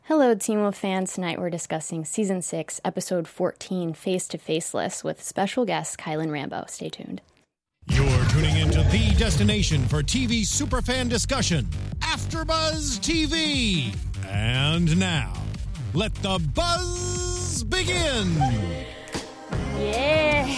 Hello, Teen Wolf fans. Tonight we're discussing Season 6, Episode 14, Face to Faceless, with special guest Kylan Rambo. Stay tuned. You're tuning into the destination for TV superfan discussion, AfterBuzz TV. And now, let the buzz begin. Yeah.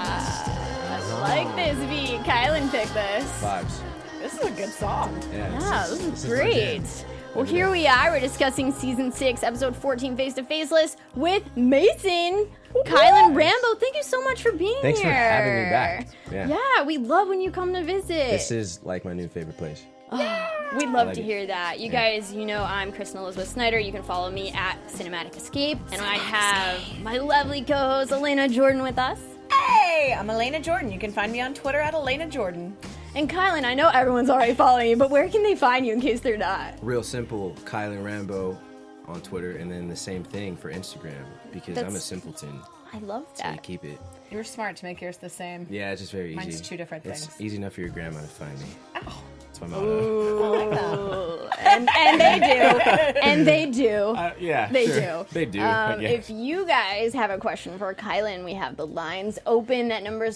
I like this beat. Kylan picked this. Vibes. This is a good song. Yeah, this is great. Well, here we are. We're discussing Season 6, Episode 14, Face to Faceless with Mason. Kylan Rambo, thank you so much for being Thanks here. for having me back. Yeah, we love when you come to visit. This is like my new favorite place. We'd love like to it. hear that. You guys, you know I'm Kristen Elizabeth Snyder. You can follow me at Cinematic Escape. And I have my lovely co-host Elena Jordan with us. Hey, I'm Elena Jordan. You can find me on Twitter at Elena Jordan. And Kylan, I know everyone's already following you, but where can they find you in case they're not? Real simple, Kylan Rambo on Twitter, and then the same thing for Instagram, because I'm a That's- simpleton, I love so you that. keep it. You were smart to make yours the same. Yeah, it's just very easy. Mine's two different It's things. easy enough for your grandma to find me. Ow. That's my motto. I like that. And they do. And they do. Yeah, They sure. do. They do. I guess. If you guys have a question for Kylan, we have the lines open at numbers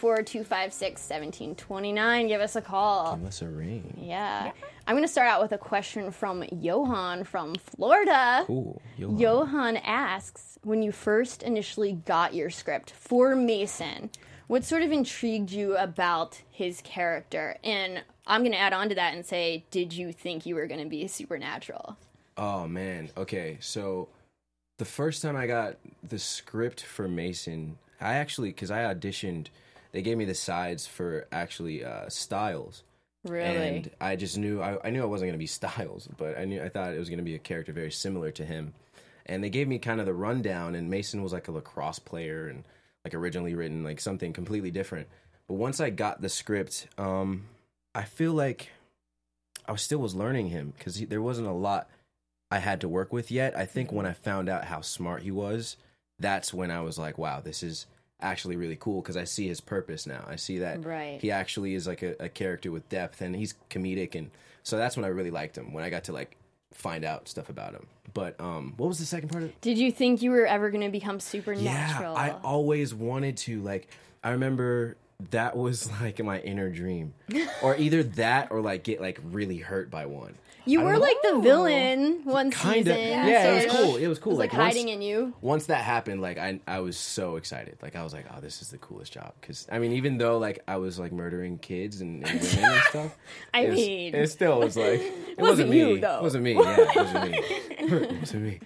424-256-1729. Give us a call. Give us a ring. Yeah. I'm going to start out with a question from Johan from Florida. Cool. Johan asks, when you first initially got your script for Mason, what sort of intrigued you about his character? And I'm going to add on to that and say, did you think you were going to be supernatural? Oh, man. Okay, so the first time I got the script for Mason, I actually, because I auditioned, they gave me the sides for actually Styles. Really? And I just knew, I knew I wasn't going to be Styles, but I thought it was going to be a character very similar to him. And they gave me kind of the rundown, and Mason was like a lacrosse player and like originally written like something completely different. But once I got the script, I feel like I still was learning him because there wasn't a lot I had to work with yet. I think when I found out how smart he was, that's when I was like, wow, this is actually really cool because I see his purpose now. I see that Right. he actually is like a character with depth, and he's comedic, and so that's when I really liked him, when I got to like find out stuff about him. But what was the second part of it? Did you think you were ever going to become supernatural? Yeah, I always wanted to. Like, I remember that was like my inner dream, or either that or like get like really hurt by one. You I were don't know. like the villain one Kind season. of, yeah. It was sort of. cool. It was cool. It was like once- hiding in you. Once that happened, like I was so excited. Like I was like, oh, this is the coolest job. Because I mean, even though like I was like murdering kids and women and stuff, it still was like it wasn't me. you, though. It wasn't me. Yeah, it wasn't me. It wasn't me.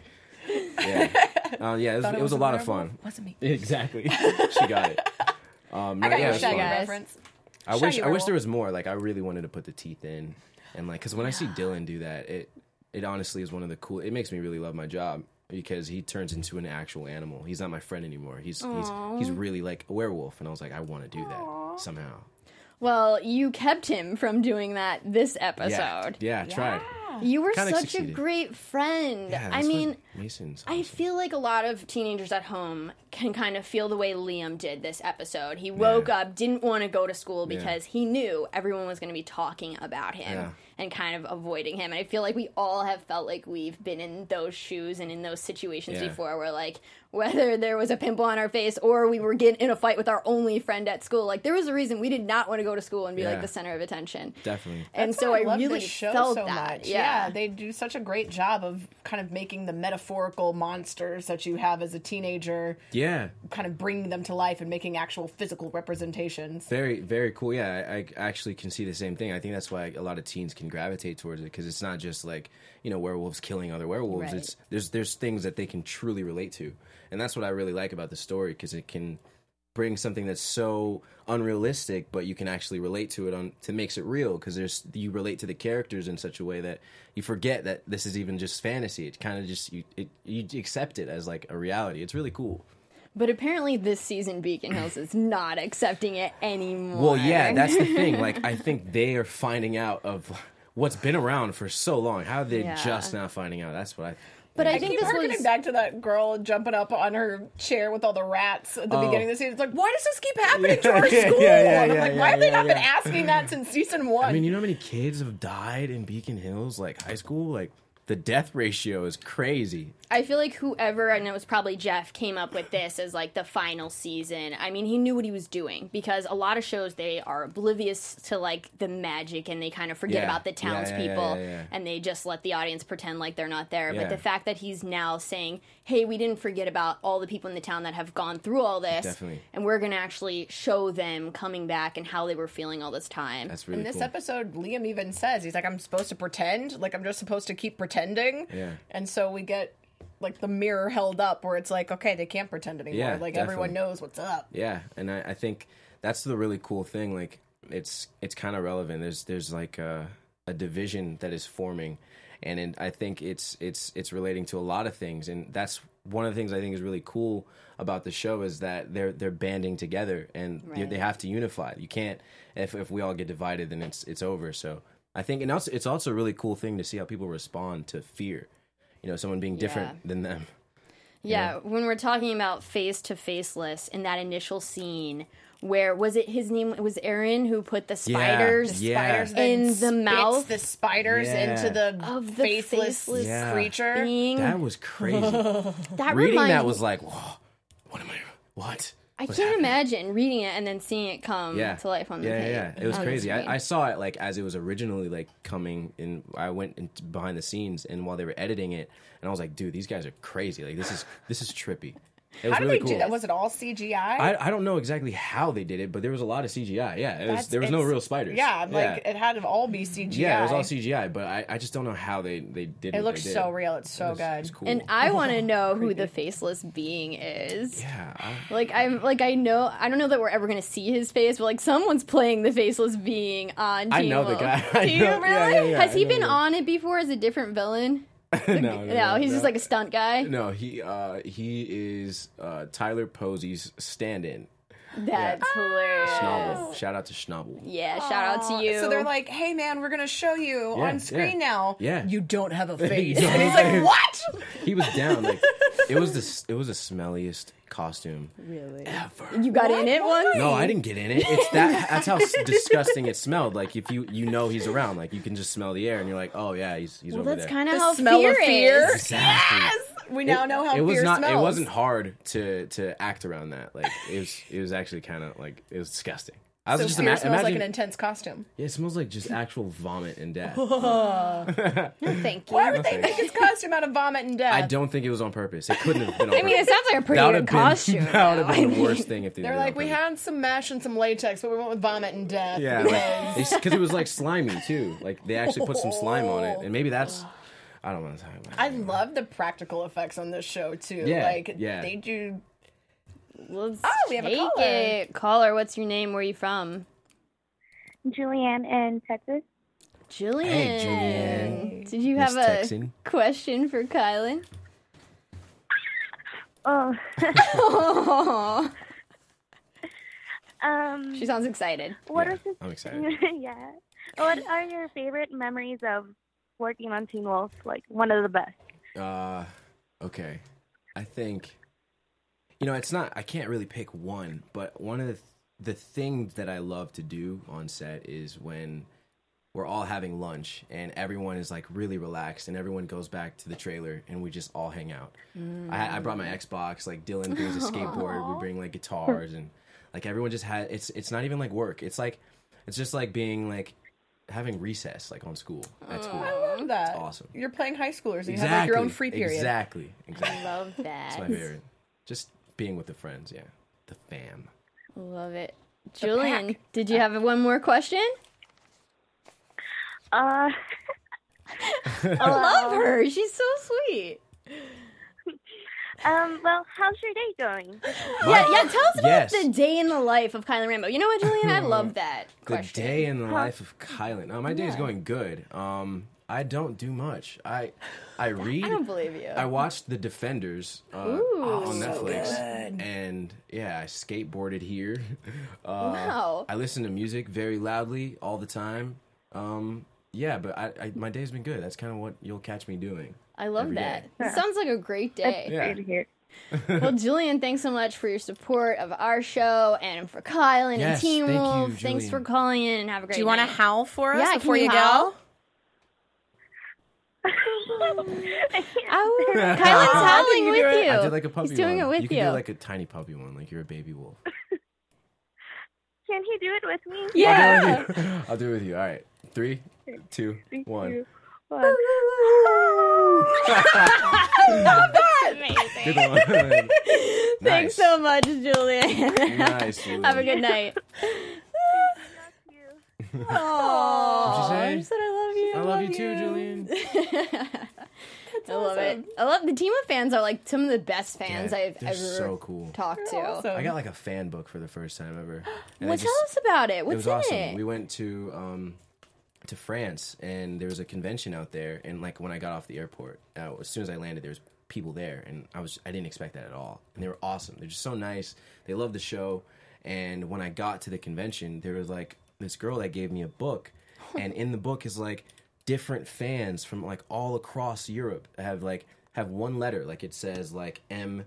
Yeah, yeah. It was a lot of fun. Wasn't me. Exactly. She got it. I got yeah, your it was Shaggy fun. reference. I wish Shaggy there was more. Like I really wanted to put the teeth in, and like because when I see Dylan do that, it honestly is one of the cool. It makes me really love my job because he turns into an actual animal. He's not my friend anymore. He's really like a werewolf, and I was like, I want to do that somehow. Well, you kept him from doing that this episode. Yeah, I tried. You were Kinda such succeeded. a great friend. Yeah, I that's mean, what Mason's. I feel like a lot of teenagers at home can kind of feel the way Liam did this episode. He woke up, didn't want to go to school because he knew everyone was going to be talking about him and kind of avoiding him. And I feel like we all have felt like we've been in those shoes and in those situations before where, like, whether there was a pimple on our face or we were getting in a fight with our only friend at school, like, there was a reason we did not want to go to school and be, like, the center of attention. Definitely. And That's so why I love really this show felt so that. much. Yeah, they do such a great job of kind of making the metaphorical monsters that you have as a teenager, Yeah. kind of bringing them to life and making actual physical representations. Very, very cool. Yeah, I actually can see the same thing. I think that's why a lot of teens can gravitate towards it because it's not just like, you know, werewolves killing other werewolves. Right. It's there's things that they can truly relate to, and that's what I really like about the story because it can bring something that's so unrealistic, but you can actually relate to it to makes it real because you relate to the characters in such a way that you forget that this is even just fantasy. It kind of just you accept it as like a reality. It's really cool. But apparently this season Beacon Hills is not accepting it anymore. Well, yeah, that's the thing. Like, I think they are finding out of what's been around for so long. How are they just now finding out? That's what I... But I I think keep this harkening was... back to that girl jumping up on her chair with all the rats at the beginning of the season. It's like, why does this keep happening to our school? And I'm like, why have they not been asking that since season one? I mean, you know how many kids have died in Beacon Hills, like high school? Like, the death ratio is crazy. I feel like whoever, and it was probably Jeff, came up with this as like the final season. I mean, he knew what he was doing, because a lot of shows, they are oblivious to like the magic, and they kind of forget about the townspeople, and they just let the audience pretend like they're not there. But the fact that he's now saying, hey, we didn't forget about all the people in the town that have gone through all this, and we're going to actually show them coming back and how they were feeling all this time. That's really In this cool. episode, Liam even says, he's like, I'm supposed to pretend, like I'm just supposed to keep pretending. And so we get like the mirror held up where it's like, okay, they can't pretend anymore. Like everyone knows what's up. Yeah, and I think that's the really cool thing. Like it's kind of relevant. There's like a division that is forming, and I think it's relating to a lot of things. And that's one of the things I think is really cool about the show, is that they're banding together, and they have to unify. You can't, if we all get divided, then it's over. So I think, and also, it's also a really cool thing to see how people respond to fear. You know, someone being different than them. Yeah, when we're talking about face to faceless in that initial scene, where was it his name was Aaron who put the spiders, in the mouth, the spiders into the faceless creature. Being. That was crazy. That reading that was like, whoa, what? I can't imagine reading it and then seeing it come to life on the page. Yeah, it was crazy. I saw it like as it was originally like coming in. I went behind the scenes, and while they were editing it, and I was like, dude, these guys are crazy. Like this is trippy. It was How did really they cool. do that? Was it all CGI? I don't know exactly how they did it, but there was a lot of CGI. Yeah, there was no real spiders. Yeah, like it had to all be CGI. Yeah, it was all CGI, but I just don't know how they did it. It looks so real. It's so good. It's cool. And I want to know who the faceless being is. Yeah. I know. I don't know that we're ever going to see his face, but like someone's playing the faceless being on Teen I know Wolf. the guy. Do you really? Yeah, Has he been on it before as a different villain? No, he's just like a stunt guy. No, he is Tyler Posey's stand-in. That's hilarious. Schnabel. Shout out to Schnabel. Yeah, shout out to you. So they're like, hey man, we're going to show you on screen now. Yeah. You don't have a face. don't And he's have a like, what? He was down. Like it was the smelliest costume really ever. You got in it once? No, I didn't get in it. That's how disgusting it smelled. Like if you know he's around, like you can just smell the air, and you're like, oh yeah, he's over there. That's kind of The how smell of fear. is. Exactly. Yes! We now know how it was fear not. smells. It wasn't hard to act around that. Like it was actually kind of like it was disgusting. I was So just fear smells imagine. like an intense costume. Yeah, it smells like just actual vomit and death. No, thank you. Why would they make his costume out of vomit and death? I don't think it was on purpose. It couldn't have been on I mean, it purpose. sounds like a pretty That good would have costume. been, that would have though. been the I mean, worst thing if they They're did it like, on we purpose. had some mash and some latex, but we went with vomit and death. Yeah, because it was like slimy too. Like they actually put some slime on it, and maybe that's. I don't want to talk about it. I love the practical effects on this show too. Yeah, Like yeah. they do. Let's we have a take caller. it. Caller, what's your name? Where are you from? Julianne in Texas. Jillian. Hey, Julianne. Did you Miss have a Texan. question for Kylan? Oh, She sounds excited. what Yeah, are some, I'm excited. yeah. What are your favorite memories of working on Teen Wolf? Like one of the best. Okay. I think, it's not, I can't really pick one, but one of the things that I love to do on set is when we're all having lunch and everyone is like really relaxed and everyone goes back to the trailer and we just all hang out. I brought my Xbox, like Dylan brings a skateboard, we bring like guitars, and like everyone just had, it's not even like work. It's just like being like, having recess like on school at school. I love that. It's awesome. You're playing high schoolers. And you have like your own free period. Exactly. I love that. That's my favorite. Just being with the friends, yeah. The fam. Love it. Julian, did you have one more question? Uh, I love her. She's so sweet. well, how's your day going? Yeah, tell us about Yes. the day in the life of Kylan Rambo. You know what, Julian? I love that The question. day in the life of Kylan. My day is going good. I don't do much. I read. I don't believe you. I watched The Defenders on Netflix, and yeah, I skateboarded here. Wow. I listen to music very loudly all the time. Yeah, but my day's been good. That's kind of what you'll catch me doing. I love every that. day. It sounds like a great day. Yeah. Great to hear. Well, Julian, thanks so much for your support of our show and for Kylan and Yes, Teen thank you, Wolf. Thanks Julian. for calling in and have a great Do you want to night. howl for us Yeah, before can you you howl? go? Kylan's howling with you. I did like a puppy He's doing one. it with you. Can do like a tiny puppy one, like you're a baby wolf. Can he do it with me? Yeah. I'll do it with you. All right. 3, 2, 1. Amazing. Good one. Thanks so much, Julian. Nice, Julian. Have a good night. What'd She said, I love you. I love you too, Julian. I love it. I love the Team of fans are like some of the best fans I've they're ever so cool. talked to. Awesome. I got like a fan book for the first time ever. And Well, tell us about it. What's it was awesome. in it? We went to France, and there was a convention out there. And like when I got off the airport, as soon as I landed, there was people there, and I didn't expect that at all. And they were awesome. They're just so nice. They loved the show. And when I got to the convention, there was like this girl that gave me a book, and in the book is like different fans from like all across Europe have one letter, like it says like MASON,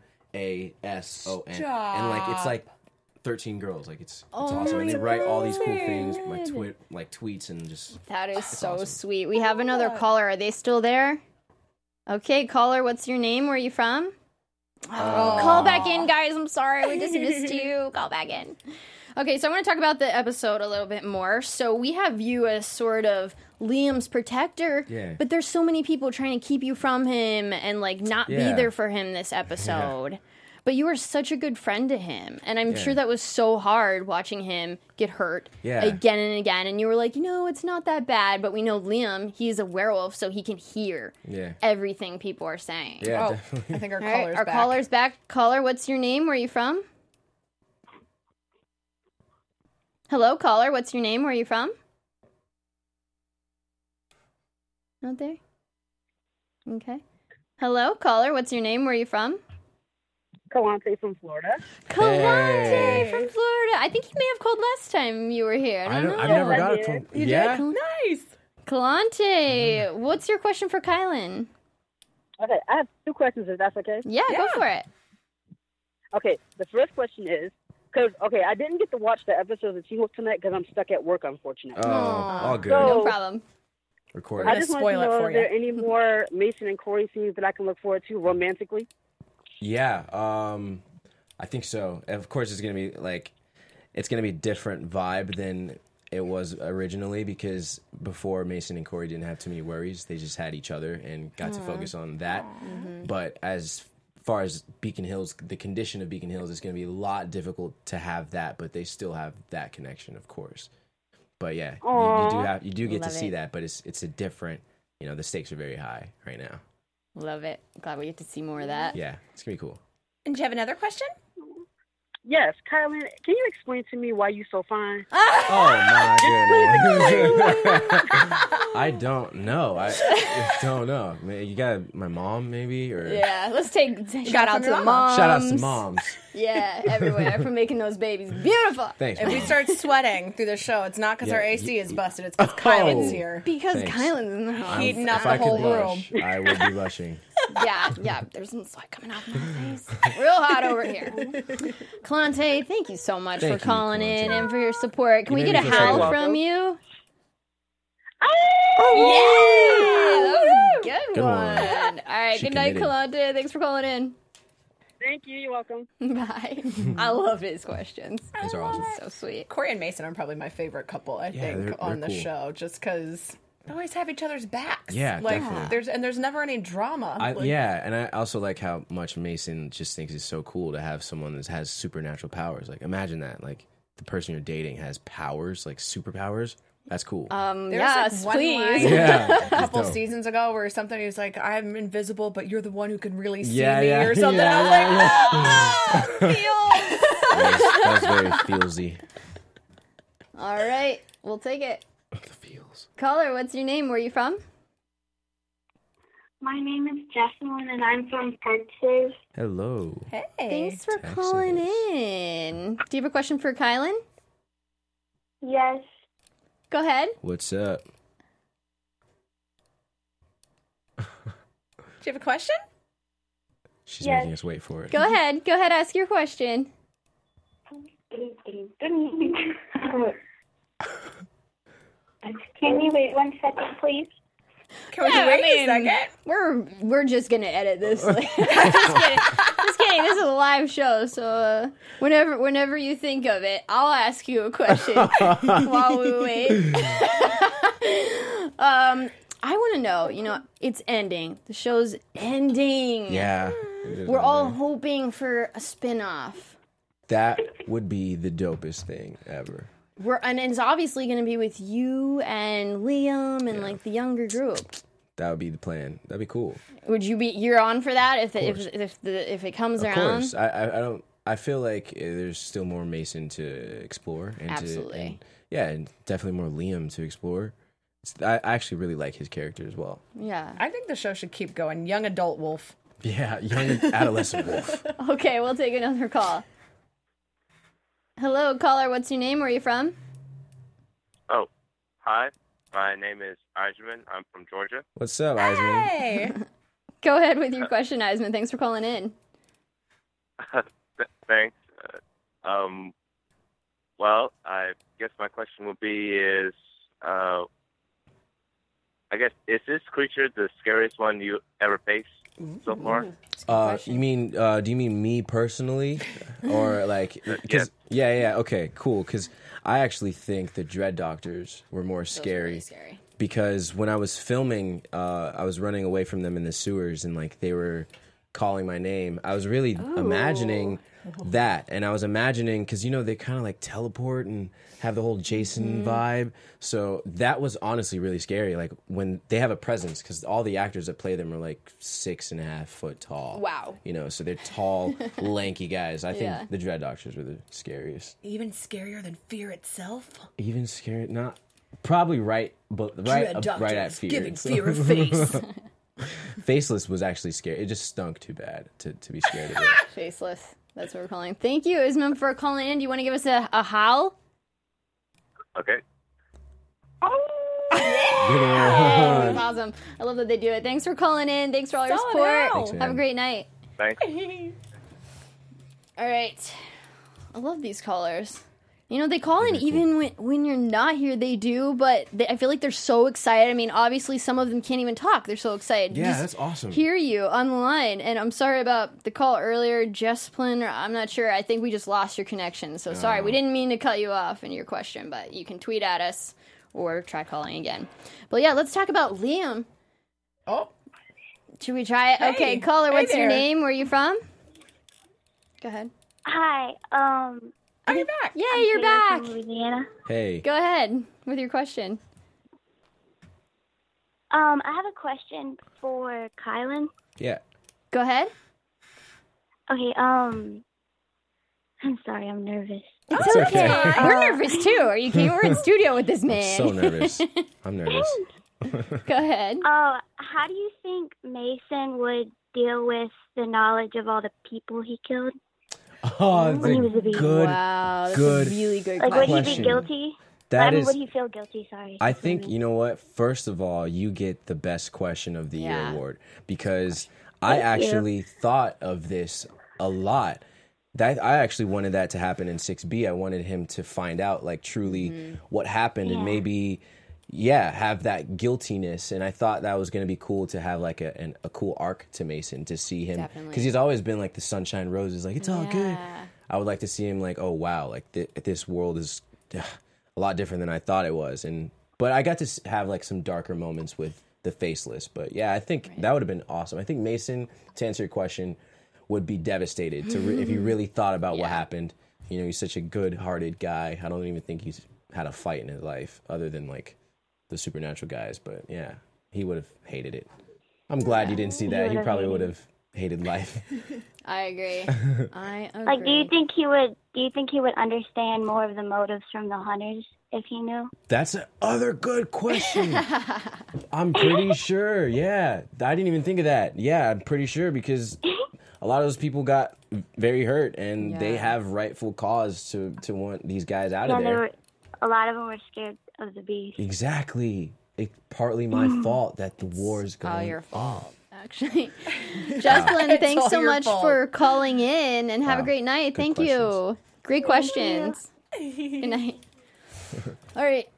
and like it's like 13 girls, like it's awesome, and they write all these cool things, like tweets, and just That is so awesome. sweet. We have another caller. Are they still there? Okay, caller, what's your name? Where are you from? Call back in, guys. I'm sorry. We just missed you. Call back in. Okay, so I want to talk about the episode a little bit more. So we have you as sort of Liam's protector, but there's so many people trying to keep you from him and like not be there for him this episode. Yeah. But you were such a good friend to him, and I'm sure that was so hard watching him get hurt again and again. And you were like, it's not that bad, but we know Liam, he's a werewolf, so he can hear everything people are saying. Yeah, definitely. I think our caller's back. Our caller's back. Caller, what's your name? Where are you from? Hello, caller. What's your name? Where are you from? Not there? Okay. Hello, caller. What's your name? Where are you from? Kalante from Florida. Kalante from Florida. I think you may have called last time you were here. I don't know. I've never got it from... You did? Nice. Kalante, what's your question for Kylan? Okay, I have 2 questions, if that's okay. Yeah, go for it. Okay, the first question is, because, I didn't get to watch the episode of She-Hulk tonight because I'm stuck at work, unfortunately. Oh, all good. No problem. Recorded. I just want to know, is there any more Mason and Corey scenes that I can look forward to romantically? Yeah, I think so. Of course, it's gonna be different vibe than it was originally, because before Mason and Corey didn't have too many worries. They just had each other and got to focus on that. But as far as Beacon Hills, the condition of Beacon Hills is going to be a lot difficult to have that, but they still have that connection, of course. But yeah, you do get to see that, but it's a different. The stakes are very high right now. Love it. Glad we get to see more of that. Yeah, it's gonna be cool. And do you have another question? Yes, Kylan, can you explain to me why you so fine? Oh my goodness. I don't know. I don't know. You got my mom, maybe? Or yeah, let's take shout out to the moms. Shout out to moms. Yeah, everywhere for making those babies beautiful. Thanks. If we start sweating through the show, it's not because our AC is busted. It's because Kylan's here. Because Kylan's in the house. Heating up the whole room. I would be blushing. Yeah. There's some sweat coming out of my face. Real hot over here. Kalante, thank you so much for calling in and for your support. Can we get a howl from you? Oh, yeah! That was a good one. All right, good night, Kalante. Thanks for calling in. Thank you. You're welcome. Bye. I love his questions. These are awesome. So sweet. Corey and Mason are probably my favorite couple, I think, they're on the cool. show, just because they always have each other's backs. Yeah, definitely. There's never any drama. And I also like how much Mason just thinks it's so cool to have someone that has supernatural powers. Like, imagine that. Like, the person you're dating has powers, like superpowers. That's cool. Yes, one please. line Yeah, a couple seasons ago where something is like, I'm invisible, but you're the one who can really see me, or something. I was like, feels. That was very feelsy. All right, we'll take it. The feels. Caller, what's your name? Where are you from? My name is Jesselyn, and I'm from Texas. Hello. Hey. Thanks for calling in. Do you have a question for Kylan? Yes. Go ahead. What's up? Do you have a question? She's making us wait for it. Go ahead. Ask your question. Can you wait 1 second, please? Can we wait a second? We're just gonna edit this. Just kidding. Just kidding. This is a live show, so whenever you think of it, I'll ask you a question while we wait. I want to know. It's ending. The show's ending. Yeah. We're all hoping for a spin-off. That would be the dopest thing ever. And it's obviously going to be with you and Liam and like the younger group. That would be the plan. That'd be cool. Would you be? You're on for that if it comes around? Of course. I feel like there's still more Mason to explore. And Absolutely. And definitely more Liam to explore. I actually really like his character as well. Yeah. I think the show should keep going. Young adult wolf. Yeah, young adolescent wolf. Okay, we'll take another call. Hello, caller. What's your name? Where are you from? Oh, hi. My name is Eisman. I'm from Georgia. What's up, Eisman? Hey. Go ahead with your question, Eisman. Thanks for calling in. Thanks. Well, I guess my question would be is, is this creature the scariest one you ever faced so far? Do you mean me personally? Or like, cause, yeah, okay, cool. Because I actually think the Dread Doctors were more scary. Really scary. Because when I was filming, I was running away from them in the sewers and like they were calling my name. I was really imagining that. And I was imagining, because they kind of like teleport and have the whole Jason vibe. So that was honestly really scary. Like when they have a presence, because all the actors that play them are like 6.5 foot tall. Wow. So they're tall, lanky guys. I think the Dread Doctors were the scariest. Even scarier than fear itself? Even scary? Not probably right at fear. Giving fear a face. Faceless was actually scary. It just stunk too bad to be scared of it. Faceless. That's what we're calling. Thank you, Isman, for calling in. Do you want to give us a howl? Okay. That's awesome. I love that they do it. Thanks for calling in. Thanks for all your support. Thanks, Have a great night. Thanks. All right. I love these callers. They call in even when you're not here, they do, but I feel like they're so excited. I mean, obviously, some of them can't even talk. They're so excited. Yeah, that's awesome. Hear you on the line. And I'm sorry about the call earlier, Jesplin, or I'm not sure. I think we just lost your connection. So sorry. We didn't mean to cut you off in your question, but you can tweet at us or try calling again. But yeah, let's talk about Liam. Oh. Should we try it? Hey. Okay, caller, what's your there. name? Where are you from? Go ahead. Hi. Are you back? Yeah, I'm you're Kayla back. from Louisiana. Hey. Go ahead with your question. I have a question for Kylan. Yeah. Go ahead. Okay, I'm sorry, I'm nervous. It's okay. We're nervous too. Are you kidding? We're in studio with this man. So nervous. I'm nervous. Go ahead. How do you think Mason would deal with the knowledge of all the people he killed? Oh, that's When he was a baby. Wow, that's a really good Like, question. would he be guilty? Would he feel guilty? Sorry. I think, you know what? First of all, you get the best question of the year Yeah. award because I actually thought of this a lot. I actually wanted that to happen in 6B. I wanted him to find out, like, truly what happened and maybe, have that guiltiness. And I thought that was going to be cool to have, like, a cool arc to Mason, to see him. Definitely. Because he's always been, like, the sunshine roses, like, it's all good. I would like to see him, like, oh, wow, like, this world is a lot different than I thought it was. But I got to have, like, some darker moments with the Faceless. But, yeah, I think that would have been awesome. I think Mason, to answer your question, would be devastated if he really thought about what happened. You know, he's such a good-hearted guy. I don't even think he's had a fight in his life other than, like, the supernatural guys. But, yeah, he would have hated it. I'm glad you didn't see that. He probably would have hated life. I agree. Like, do you think he would understand more of the motives from the hunters if he knew? That's another good question. I'm pretty sure. Yeah, I didn't even think of that. Yeah, I'm pretty sure because a lot of those people got very hurt, and they have rightful cause to want these guys out of there. A lot of them were scared of the beast. Exactly. It's partly my fault that the war is going on. All your fault, actually. Jesplyn, thanks so much for calling in, and have a great night. Thank you. Great questions. Good night. All right.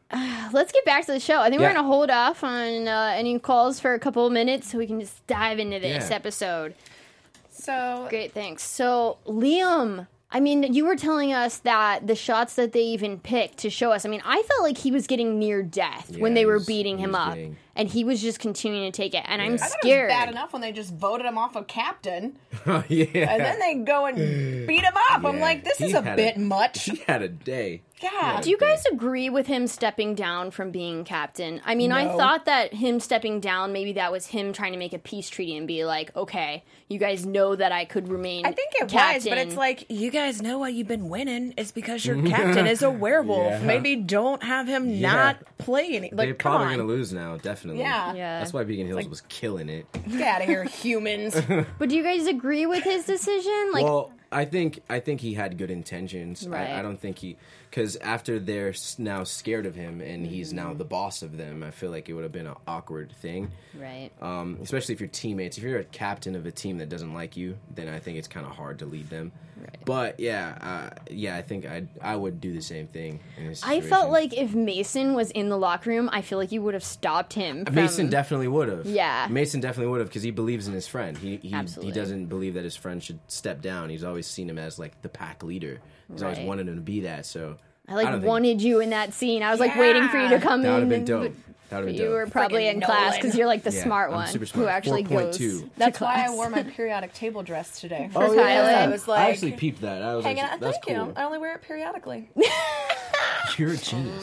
let's get back to the show. I think Yeah. we're going to hold off on any calls for a couple of minutes so we can just dive into this episode. So Great, thanks. So, Liam, I mean, you were telling us that the shots that they even picked to show us, I mean, I felt like he was getting near death when they were beating him up. And he was just continuing to take it. And I'm I thought scared. it was bad enough when they just voted him off of captain. Yeah. And then they go and beat him up. I'm like, this is a bit much. He had a day. Yeah. Do you guys agree with him stepping down from being captain? I mean, I thought that him stepping down, maybe that was him trying to make a peace treaty and be like, okay, you guys know that I could remain I think it captain. was, but it's like, you guys know why you've been winning. It's because your captain is a werewolf. Yeah. Maybe don't have him not play any. Like, They're come probably on. going to lose now, definitely. Yeah. That's why Beacon Hills was killing it. Get out of here, humans. But do you guys agree with his decision? Like, Well, I think he had good intentions. Right. I don't think because after they're now scared of him and he's now the boss of them, I feel like it would have been an awkward thing. right. Especially if you're teammates. If you're a captain of a team that doesn't like you, then I think it's kind of hard to lead them. Right. But I think I would do the same thing. In this I situation. felt like if Mason was in the locker room, I feel like you would have stopped him. From, Mason definitely would have. Yeah. Mason definitely would have because he believes in his friend. He Absolutely. doesn't believe that his friend should step down. He's always seen him as like the pack leader. He's always Right. wanted him to be that. So I don't think- wanted you in that scene. I was like waiting for you to come That would in. have been dope. That would have been You dope. were probably Friggin' in class Nolan. because you're like the Yeah, smart I'm one super who smart. actually 4.2. goes. That's to why I class. wore my periodic table dress today. Oh, Because yeah. I was like, I actually peeped that. I was hanging like, out. that's Thank cool. you. I only wear it periodically. You're a genius.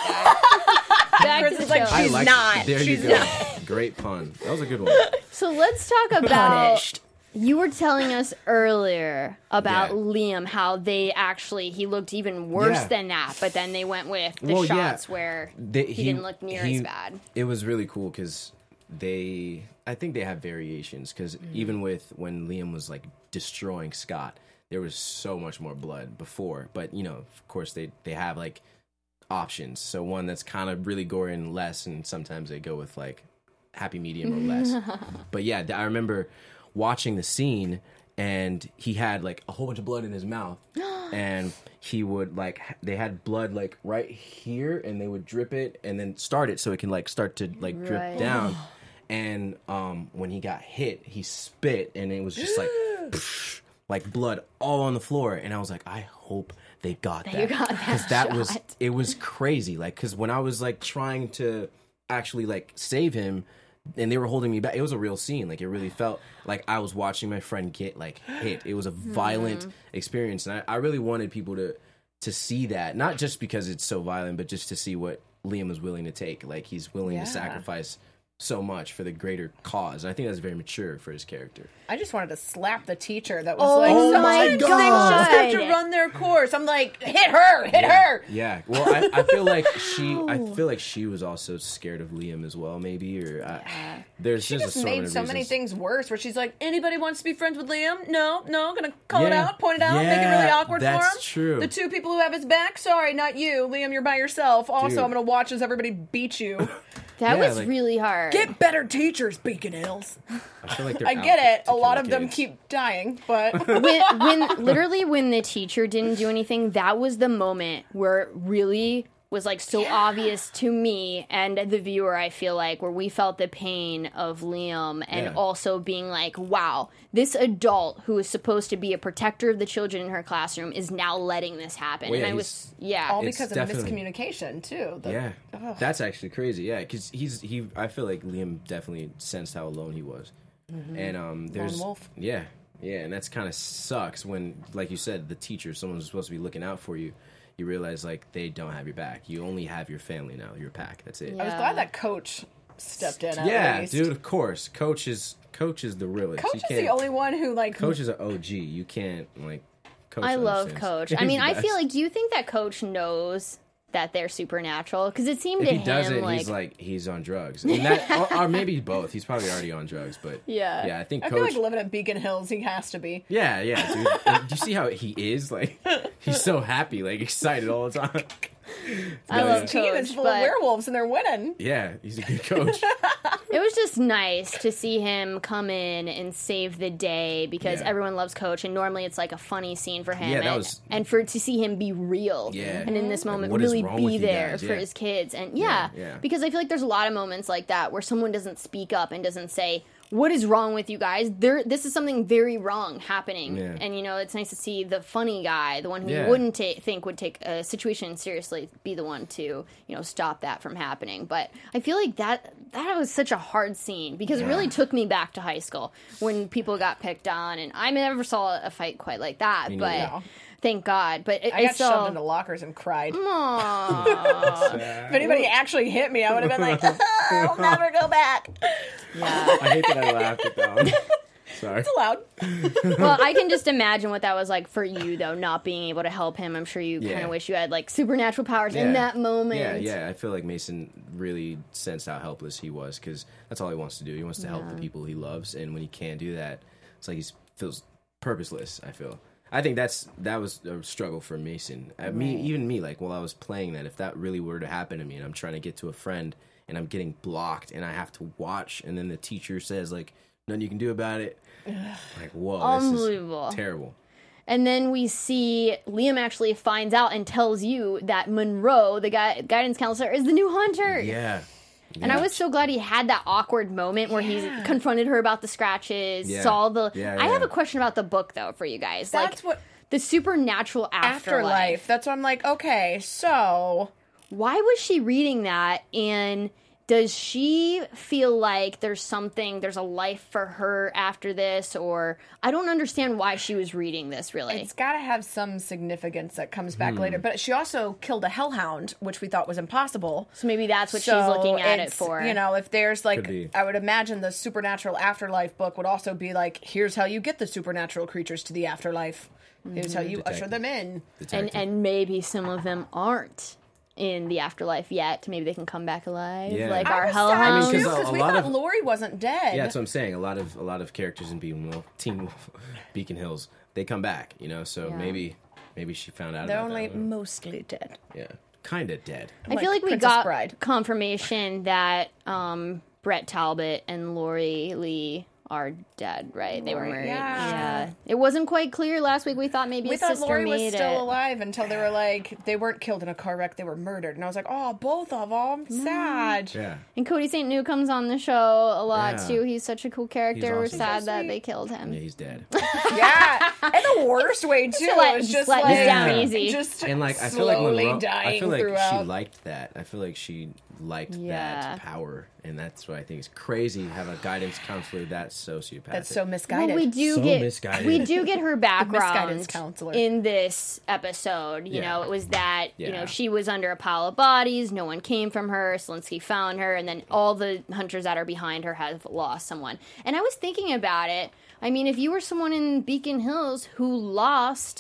Back Chris to the is like, show. I she's like not. There She's you go. not. Great pun. That was a good one. So let's talk about. Punished. You were telling us earlier about Yeah. Liam, how he looked even worse Yeah. than that, but then they went with the Well, yeah. shots where He didn't look near as bad. It was really cool because I think they have variations because even with when Liam was like destroying Scott, there was so much more blood before. But of course they have like options. So one that's kind of really gory and less, and sometimes they go with like happy medium or less. But yeah, I remember watching the scene and he had like a whole bunch of blood in his mouth and he would like they had blood like right here and they would drip it and then start it so it can like start to like drip Right. down. And when he got hit, he spit and it was just like like blood all on the floor. And I was like, I hope they got that. You got that shot. It was crazy. Like, because when I was like trying to actually like save him and they were holding me back, it was a real scene. Like, it really felt like I was watching my friend get like hit. It was a violent experience. And I really wanted people to see that, not just because it's so violent, but just to see what Liam is willing to take. Like, he's willing to sacrifice so much for the greater cause. And I think that's very mature for his character. I just wanted to slap the teacher that was Oh like, my "Some God. just have to run their course." I'm like, hit her. Yeah. Well, I feel like she was also scared of Liam as well, maybe. Or there's She just just made so many things worse. Where she's like, anybody wants to be friends with Liam? No, gonna call it Yeah. out, point it out, make it Yeah, really awkward for him. that's true. The two people who have his back, sorry, not you, Liam. You're by yourself. Also, Dude. I'm gonna watch as everybody beat you. That Yeah, was like- really hard. Get better teachers, Beacon Hills. I feel like they're I out get it. to A kill lot the of them kids. keep dying, but when the teacher didn't do anything, that was the moment where it really was like so obvious to me and the viewer, I feel like, where we felt the pain of Liam and Yeah. also being like, wow, this adult who is supposed to be a protector of the children in her classroom is now letting this happen. Well, yeah, and I was all It's because of definitely- miscommunication too. Yeah, that's actually crazy. Yeah, because I feel like Liam definitely sensed how alone he was, and there's Lone wolf. yeah, and that's kind of sucks when, like you said, the teacher, someone's supposed to be looking out for you. You realize like they don't have your back. You only have your family now, your pack. That's it. I was glad that coach stepped in. At Yeah, least. dude. Of course, coach is the realest. Coach You is can't- the only one who like. Coach is an OG. You can't like. Coach I love understands. Coach. He's I mean, the I best. feel like, do you think that Coach knows that they're supernatural? Because it seemed if to he him doesn't, he's on drugs, and that, or maybe both. He's probably already on drugs, but yeah. I think I feel Coach. like living at Beacon Hills, he has to be. Yeah, dude. And do you see how he is? Like, he's so happy, like excited all the time. I love His team is Coach, full but of werewolves and they're winning. Yeah, he's a good coach. It was just nice to see him come in and save the day because everyone loves Coach, and normally it's like a funny scene for him. Yeah, and for to see him be real. Yeah. And in this moment like, really be there for his kids. And because I feel like there's a lot of moments like that where someone doesn't speak up and doesn't say, what is wrong with you guys? This is something very wrong happening. Yeah. And, it's nice to see the funny guy, the one who you wouldn't think would take a situation seriously, be the one to, stop that from happening. But I feel like that was such a hard scene because it really took me back to high school when people got picked on. And I never saw a fight quite like that, but... Thank God. But I got shoved into lockers and cried. If anybody actually hit me, I would have been like, I'll never go back. Yeah. I hate that I laughed at that one. Sorry. It's allowed. Well, I can just imagine what that was like for you, though, not being able to help him. I'm sure you kind of wish you had, like, supernatural powers in that moment. Yeah. I feel like Mason really sensed how helpless he was because that's all he wants to do. He wants to help the people he loves, and when he can't do that, it's like he feels purposeless, I feel. I think that was a struggle for Mason. Even me, like while I was playing that, if that really were to happen to me and I'm trying to get to a friend and I'm getting blocked and I have to watch and then the teacher says like, nothing you can do about it. Like, whoa, unbelievable. This is terrible. And then we see Liam actually finds out and tells you that Monroe, the guidance counselor, is the new hunter. Yeah. And I was so glad he had that awkward moment where he confronted her about the scratches, saw the... I have a question about the book, though, for you guys. That's what... The supernatural afterlife. That's why I'm like, okay, so... Why was she reading that, and does she feel like there's a life for her after this, or... I don't understand why she was reading this, really. It's got to have some significance that comes back later, but she also killed a hellhound, which we thought was impossible. So maybe that's what she's looking at it for. If there's, like... I would imagine the supernatural afterlife book would also be like, here's how you get the supernatural creatures to the afterlife. Here's how you usher them in. And maybe some of them aren't in the afterlife yet. Maybe they can come back alive, like our hellhounds. Because we thought Lori wasn't dead. Yeah, that's what I'm saying. A lot of characters in Teen Wolf, Beacon Hills, they come back. So maybe she found out. They're about only that. mostly dead. Yeah, kind of dead. I feel like we got confirmation that Brett Talbot and Lori Lee are dead, right? They were married. Yeah. It wasn't quite clear last week. We thought maybe his sister Lori made was still alive until they were like, they weren't killed in a car wreck, they were murdered. And I was like, oh, both of them. Sad. Yeah. And Cody St. New comes on the show a lot, too. He's such a cool character. Awesome. We're sad that they killed him. Yeah, he's dead. Yeah. In the worst way, too. It was let us down easy. Just and like, I feel like Monroe, dying I feel like throughout. she liked that. I feel like she liked that power. And that's what I think is crazy, have a guidance counselor that's sociopathic. That's so misguided. Well, we do get her background counselor in this episode. You know, it was that, she was under a pile of bodies, no one came from her, Selinsky found her, and then all the hunters that are behind her have lost someone. And I was thinking about it. I mean, if you were someone in Beacon Hills who lost,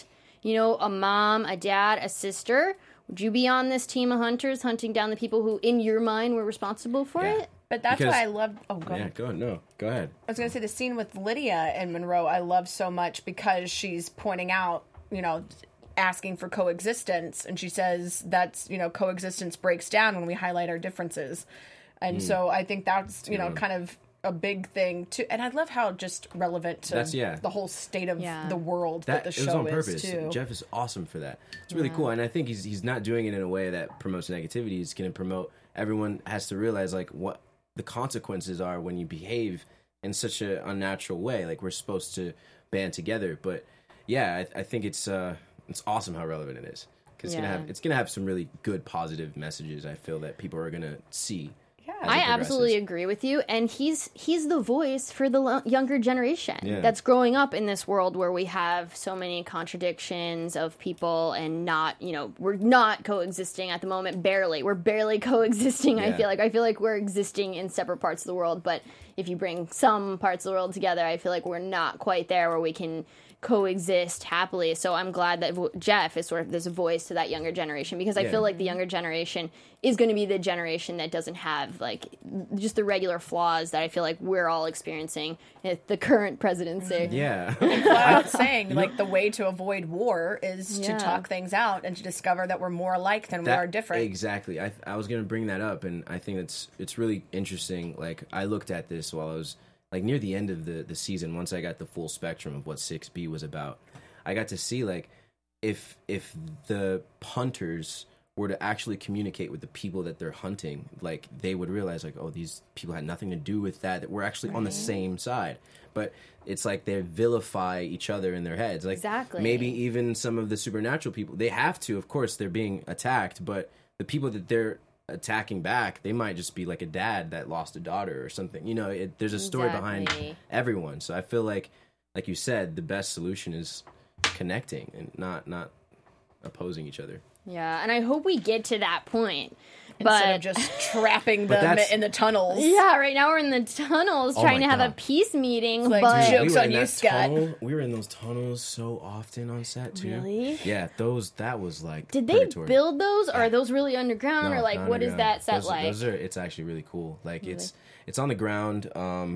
a mom, a dad, a sister, would you be on this team of hunters hunting down the people who, in your mind, were responsible for it? But that's why I love... Oh, go ahead. Go ahead. No, go ahead. I was going to say the scene with Lydia and Monroe I love so much because she's pointing out, asking for coexistence. And she says that's, coexistence breaks down when we highlight our differences. And so I think that's, kind of a big thing too. And I love how just relevant to the whole state of the world that the show is, on purpose. Too. Jeff is awesome for that. It's really cool. And I think he's not doing it in a way that promotes negativity. He's going to promote... Everyone has to realize, like, what the consequences are when you behave in such an unnatural way. Like, we're supposed to band together. But, yeah, I think it's awesome how relevant it is. Because it's gonna have some really good, positive messages, I feel, that people are going to see. Yeah. I absolutely agree with you. And he's the voice for the younger generation that's growing up in this world where we have so many contradictions of people and not, we're not coexisting at the moment. Barely. We're barely coexisting, I feel like. I feel like we're existing in separate parts of the world. But, if you bring some parts of the world together, I feel like we're not quite there where we can coexist happily. So I'm glad that Jeff is sort of this voice to that younger generation, because I feel like the younger generation is going to be the generation that doesn't have like just the regular flaws that I feel like we're all experiencing at the current presidency. Yeah. Flat out saying like the way to avoid war is to talk things out and to discover that we're more alike than we are different. Exactly. I was going to bring that up, and I think it's really interesting. Like, I looked at this while I was like near the end of the season. Once I got the full spectrum of what 6B was about, I got to see like if the hunters were to actually communicate with the people that they're hunting, like they would realize like, oh, these people had nothing to do with that we're actually on the same side. But it's like they vilify each other in their heads. Like, exactly. Maybe even some of the supernatural people, they have to, of course, they're being attacked, but the people that they're attacking back, they might just be like a dad that lost a daughter or something. You know, there's a story behind everyone. So I feel like you said, the best solution is connecting and not opposing each other. Yeah, and I hope we get to that point. Instead of just trapping them in the tunnels. Yeah, right now we're in the tunnels trying to have a peace meeting. Like, but jokes on you, Scott. We were in those tunnels so often on set, too. Really? Yeah, that was like Did predatory. they build those, or are those really underground, No, or like what is that set like? It's actually really cool. Like, really? It's on the ground,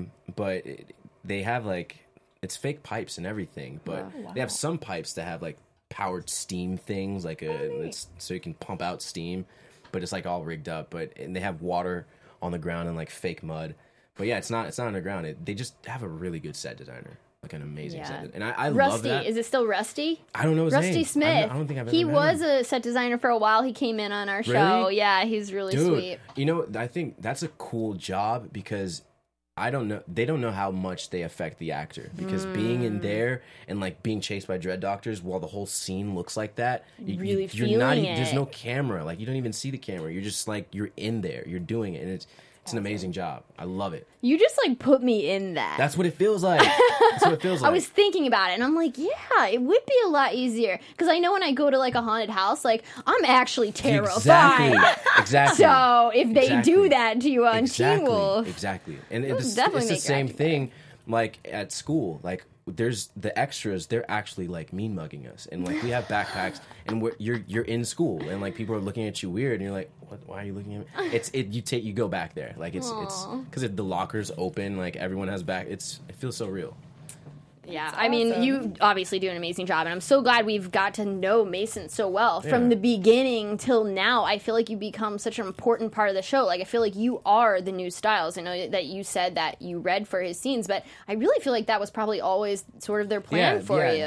but they have like, it's fake pipes and everything, but they have some pipes that have like powered steam things, like so you can pump out steam, but it's like all rigged up. And they have water on the ground and like fake mud. But yeah, it's not underground. They just have a really good set designer, like an amazing set. And I love that. Is it still Rusty? I don't know his name. Rusty Smith. I don't think I've ever He met was him. a set designer for a while. He came in on our show. Yeah, he's really sweet. You know, I think that's a cool job because they don't know how much they affect the actor, because being in there and like being chased by dread doctors while the whole scene looks like that, you're not even, there's no camera, like you don't even see the camera, you're just like, you're in there, you're doing it, and it's an amazing job. I love it. You just like put me in that. That's what it feels like. That's what it feels like. I was thinking about it, and I'm like, yeah, it would be a lot easier, because I know when I go to like a haunted house, like I'm actually terrified. Exactly. So if they do that to you on Teen Wolf, exactly, and it's the same thing. Like at school, like there's the extras, they're actually like mean mugging us, and like we have backpacks, and you're in school, and like people are looking at you weird, and you're like, what, why are you looking at me? You go back there, like it's because the lockers open, like everyone has it feels so real. Yeah, awesome. I mean, you obviously do an amazing job, and I'm so glad we've got to know Mason so well from the beginning till now. I feel like you become such an important part of the show. Like, I feel like you are the new Styles. I know that you said that you read for his scenes, but I really feel like that was probably always sort of their plan for you.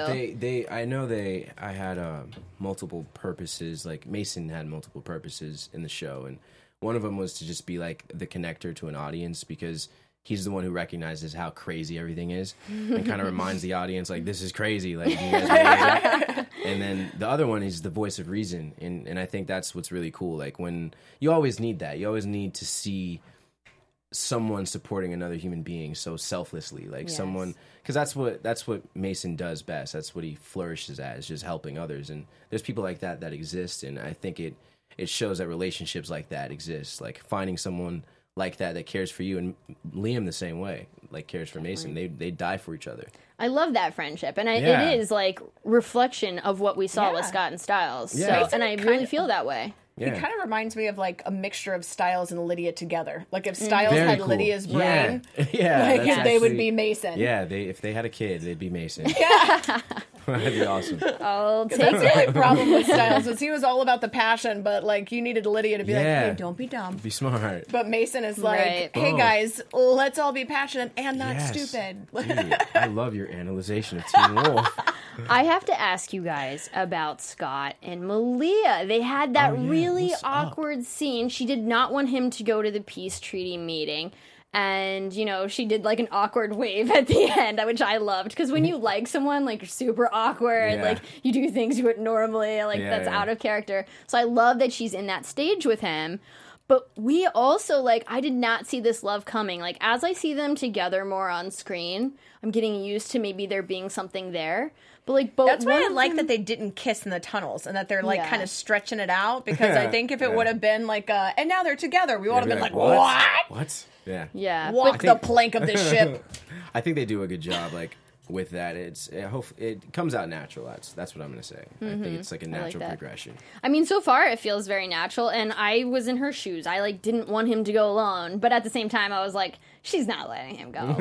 I had multiple purposes. Like, Mason had multiple purposes in the show, and one of them was to just be like the connector to an audience, because he's the one who recognizes how crazy everything is and kind of reminds the audience, like, this is crazy. Like, you guys are And then the other one is the voice of reason. And I think that's what's really cool. Like, when you always need that. You always need to see someone supporting another human being so selflessly. Like, someone, because that's what Mason does best. That's what he flourishes at, is just helping others. And there's people like that exist. And I think it shows that relationships like that exist. Like, finding someone like that cares for you, and Liam the same way, like, cares for Mason. They die for each other. I love that friendship, and it is like reflection of what we saw with Scott and Styles. Yeah. So, and I really feel that way. Yeah. He kind of reminds me of like a mixture of Styles and Lydia together. Like if Styles had Lydia's brain, they would be Mason. Yeah, if they had a kid, they'd be Mason. Yeah. That'd be awesome. I'll take That's it. the only problem with Styles is he was all about the passion, but like you needed Lydia to be like, hey, don't be dumb. Be smart. But Mason is like, hey guys, let's all be passionate and not stupid. Dude, I love your analyzation of Teen Wolf. I have to ask you guys about Scott and Malia. They had that really awkward scene. She did not want him to go to the peace treaty meeting. And, you know, she did, like, an awkward wave at the end, which I loved. Because when you like someone, like, you're super awkward. Like, you do things you wouldn't normally. Like, that's out of character. So I love that she's in that stage with him. But we also, like, I did not see this love coming. Like, as I see them together more on screen, I'm getting used to maybe there being something there. But, like, both. That's why I like that they didn't kiss in the tunnels and that they're, like, kind of stretching it out. Because I think if it would have been, like, and now they're together, we would have been like, what? What? Yeah. Yeah. Walk the plank of the ship. I think they do a good job, like, with that. It comes out natural. That's what I'm going to say. I think it's, like, a natural progression. I mean, so far it feels very natural, and I was in her shoes. I, like, didn't want him to go alone, but at the same time I was like, she's not letting him go.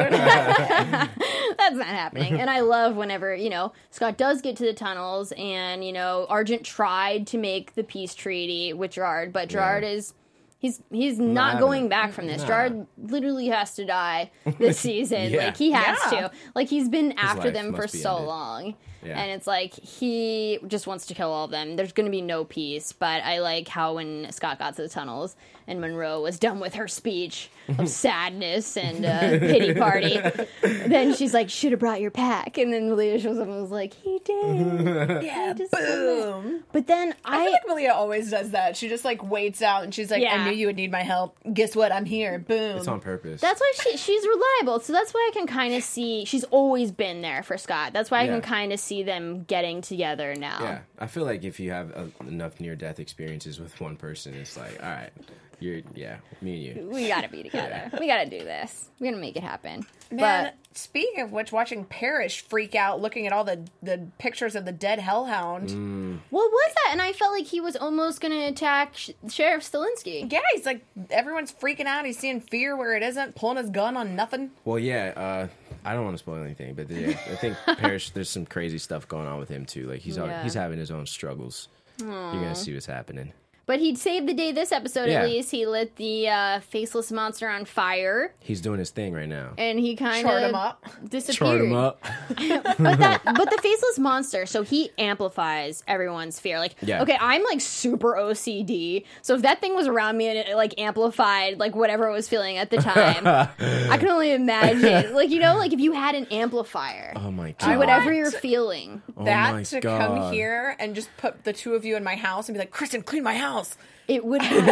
That's not happening. And I love whenever, you know, Scott does get to the tunnels, and, you know, Argent tried to make the peace treaty with Gerard, but Gerard is... He's not going back from this. Gerard literally has to die this season. Like, he has to. Like, he's been after them for so long. Yeah. And it's like, he just wants to kill all of them. There's going to be no peace. But I like how when Scott got to the tunnels and Monroe was done with her speech of sadness and pity party, then she's like, should have brought your pack. And then Malia shows up and was like, he did. Yeah, boom. But then I feel like Malia always does that. She just, like, waits out and she's like, I knew you would need my help. Guess what? I'm here. Boom. It's on purpose. That's why she's reliable. So that's why I can kind of see, she's always been there for Scott. That's why I can kind of see them getting together now. Yeah, I feel like if you have enough near-death experiences with one person, it's like, all right, me and you. We gotta be together. We gotta do this. We're gonna make it happen. Man, speaking of which, watching Parrish freak out looking at all the pictures of the dead hellhound. What was that? And I felt like he was almost gonna attack Sheriff Stilinski. Yeah, he's like, everyone's freaking out. He's seeing fear where it isn't, pulling his gun on nothing. Well, I don't want to spoil anything, but I think Parrish, there's some crazy stuff going on with him too. Like, he's having his own struggles. You're gonna see what's happening. But he saved the day this episode, at least. He lit the faceless monster on fire. He's doing his thing right now. And he kind of disappeared. Chart him up. but the faceless monster, so he amplifies everyone's fear. Like, okay, I'm like super OCD, so if that thing was around me and it like amplified like whatever I was feeling at the time, I can only imagine. Like, you know, like if you had an amplifier. Oh my God. To whatever you're feeling. Come here and just put the two of you in my house and be like, Kristen, clean my house. It would be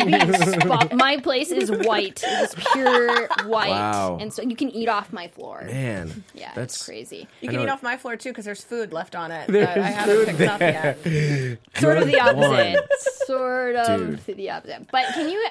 my place is white. It's pure white. Wow. And so you can eat off my floor. Man. Yeah, that's crazy. You can eat off my floor too because there's food left on it that I haven't picked up yet. Sort of the opposite. Sort of the opposite. But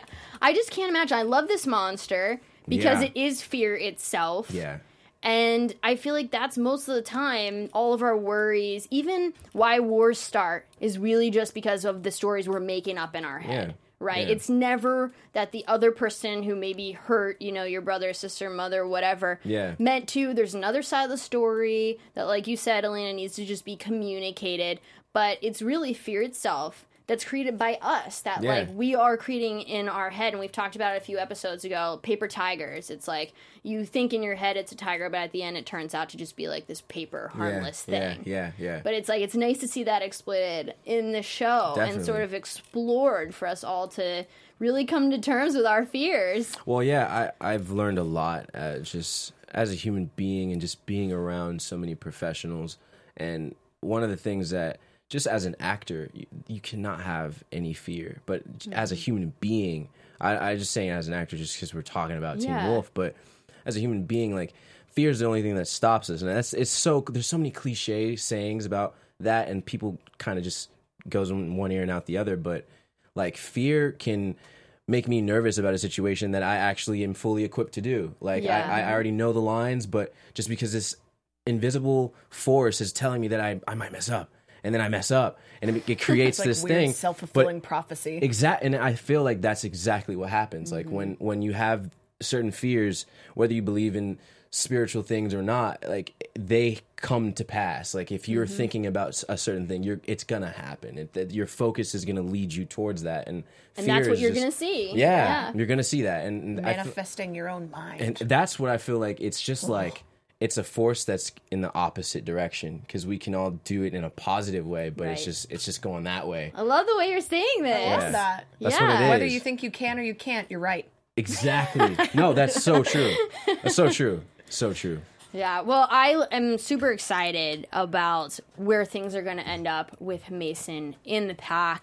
I just can't imagine. I love this monster because it is fear itself. Yeah. And I feel like that's most of the time, all of our worries, even why wars start, is really just because of the stories we're making up in our head, right? Yeah. It's never that the other person who maybe hurt, you know, your brother, sister, mother, whatever, meant to. There's another side of the story that, like you said, Elena, needs to just be communicated. But it's really fear itself that's created by us, that like we are creating in our head, and we've talked about it a few episodes ago, paper tigers. It's like you think in your head it's a tiger, but at the end it turns out to just be like this paper harmless thing. Yeah. But it's like, it's nice to see that exploited in the show and sort of explored for us all to really come to terms with our fears. Well, I've learned a lot just as a human being and just being around so many professionals. And one of the things that, just as an actor, you cannot have any fear. But as a human being, I just saying as an actor just because we're talking about Teen Wolf, but as a human being, like, fear is the only thing that stops us. And there's so many cliche sayings about that, and people kind of just goes in one ear and out the other. But, like, fear can make me nervous about a situation that I actually am fully equipped to do. Like, I already know the lines, but just because this invisible force is telling me that I might mess up. And then I mess up, and it creates like this weird thing, self-fulfilling prophecy. Exactly, and I feel like that's exactly what happens. Like when you have certain fears, whether you believe in spiritual things or not, like they come to pass. Like if you're thinking about a certain thing, it's gonna happen. Your focus is gonna lead you towards that, and that's what you're gonna see. Yeah, you're gonna see that, and manifesting your own mind. And that's what I feel like. It's just like. It's a force that's in the opposite direction, because we can all do it in a positive way, but it's just going that way. I love the way you're saying this. I love that. That's what it is. Whether you think you can or you can't, you're right. Exactly. No, that's so true. That's so true. So true. Yeah, well, I am super excited about where things are going to end up with Mason in the pack.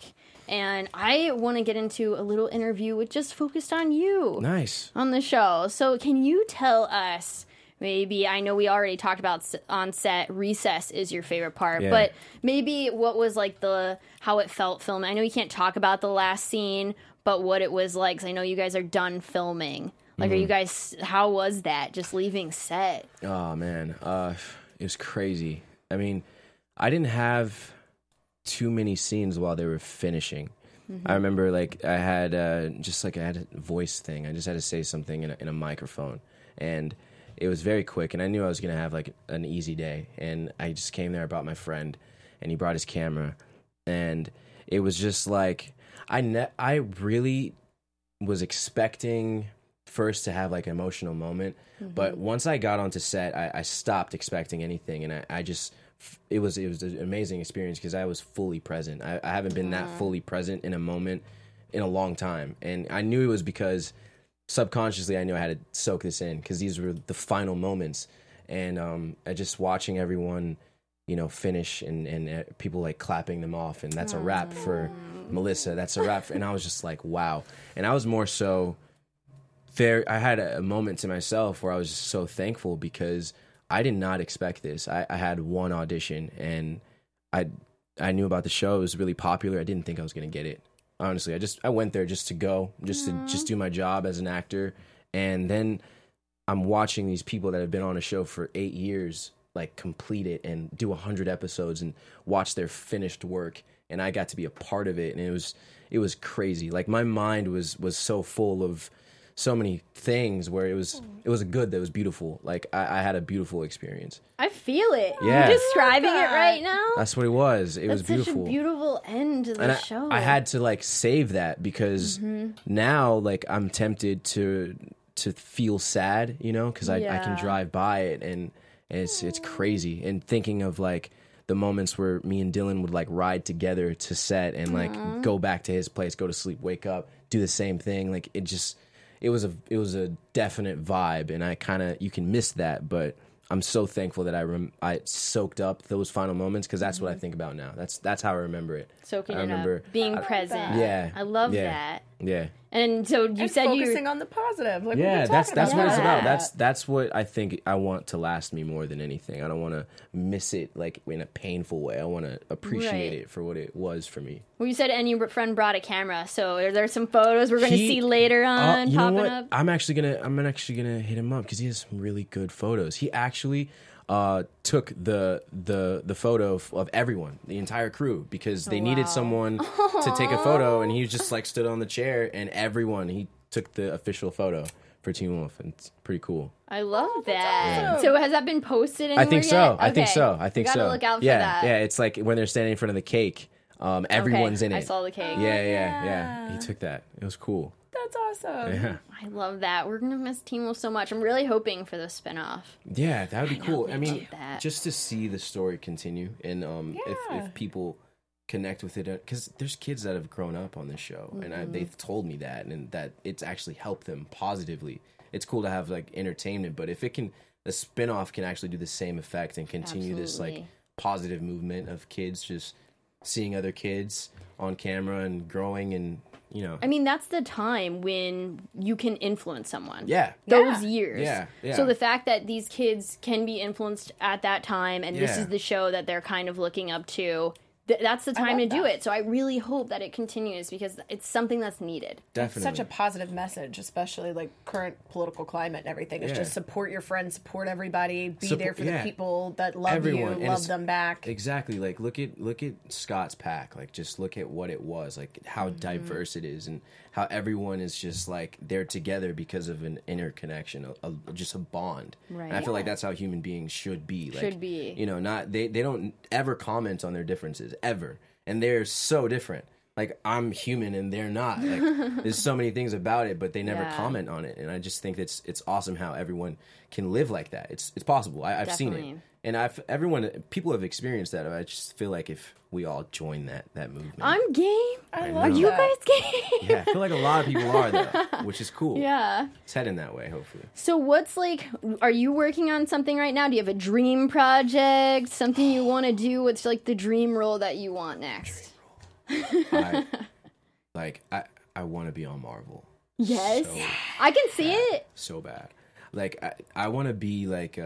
And I want to get into a little interview with just focused on you. Nice. On the show. So can you tell us, maybe, I know we already talked about on set, recess is your favorite part, but maybe what was like how it felt filming? I know you can't talk about the last scene, but what it was like, because I know you guys are done filming. Like, are you guys, how was that, just leaving set? Oh, man. It was crazy. I mean, I didn't have too many scenes while they were finishing. I remember, like, I had a voice thing. I just had to say something in a microphone. And it was very quick, and I knew I was going to have, like, an easy day. And I just came there, I brought my friend, and he brought his camera. And it was just, like, I really was expecting first to have, like, an emotional moment. But once I got onto set, I stopped expecting anything, and I just... It was an amazing experience because I was fully present. I haven't been that fully present in a moment in a long time. And I knew it was because subconsciously I knew I had to soak this in because these were the final moments. And just watching everyone, finish and people like clapping them off. And that's a wrap for Melissa. That's a wrap. And I was just like, wow. And I was more so there. I had a moment to myself where I was just so thankful because I did not expect this. I had one audition, and I knew about the show. It was really popular. I didn't think I was going to get it. Honestly, I went there just to go, to do my job as an actor. And then I'm watching these people that have been on a show for 8 years, like, complete it and do 100 episodes and watch their finished work. And I got to be a part of it, and it was crazy. Like, my mind was so full of so many things where it was a good that was beautiful. Like, I had a beautiful experience. I feel it. Yeah. You're describing it right now. That's what it was. It was beautiful. Such a beautiful end to the show. I had to, like, save that because now, like, I'm tempted to feel sad, because I can drive by it and it's crazy. And thinking of, like, the moments where me and Dylan would, like, ride together to set and, like, go back to his place, go to sleep, wake up, do the same thing. Like, it was a definite vibe, and you can miss that, but I'm so thankful that I soaked up those final moments because that's what I think about now. That's how I remember it. Soaking it up, being present. Yeah, I love that. Yeah. And so you said focusing on the positive. Like that's what it's about. That's what I think I want to last me more than anything. I don't want to miss it like in a painful way. I want to appreciate it for what it was for me. Well, you said your friend brought a camera, so are there some photos we're going to see later on popping up? I'm actually gonna hit him up because he has some really good photos. He actually took the photo of everyone, the entire crew, because they needed someone to take a photo, and he just like stood on the chair, and he took the official photo for Teen Wolf, and it's pretty cool. I love that. Awesome. So has that been posted anywhere I think so. Yet? Okay. I think so. Gotta look out for that. Yeah, it's like when they're standing in front of the cake, everyone's in it. I saw the cake. Yeah. He took that. It was cool. That's awesome. Yeah. I love that. We're gonna miss Teen Wolf so much. I'm really hoping for the spinoff. Yeah, that would be cool. I mean, just to see the story continue, and if people connect with it, because there's kids that have grown up on this show, and they've told me that, and that it's actually helped them positively. It's cool to have like entertainment, but if the spinoff can actually do the same effect and continue this like positive movement of kids just seeing other kids on camera and growing and. I mean, that's the time when you can influence someone. Yeah. Those years. Yeah. So the fact that these kids can be influenced at that time, and this is the show that they're kind of looking up to, that's the time to do it. So I really hope that it continues because it's something that's needed. Definitely. It's such a positive message, especially like current political climate and everything. It's just support your friends, support everybody, be there for the people that love everyone. You, love them back. Exactly. Like look at Scott's pack. Like just look at what it was, like how diverse it is and how everyone is just like they're together because of an interconnection, just a bond. Right. And I feel like that's how human beings should be. Like, should be. Not they don't ever comment on their differences ever, and they're so different. Like I'm human and they're not. Like there's so many things about it, but they never comment on it. And I just think it's awesome how everyone can live like that. It's possible. I've seen it, and people have experienced that. I just feel like if we all join that movement, I'm game. Are you guys game? Yeah, I feel like a lot of people are though, which is cool. Yeah, it's heading that way. Hopefully. So what's like? Are you working on something right now? Do you have a dream project? Something you want to do? What's like the dream role that you want next? like I want to be on Marvel. Yes, I can see it so bad. Like I want to be like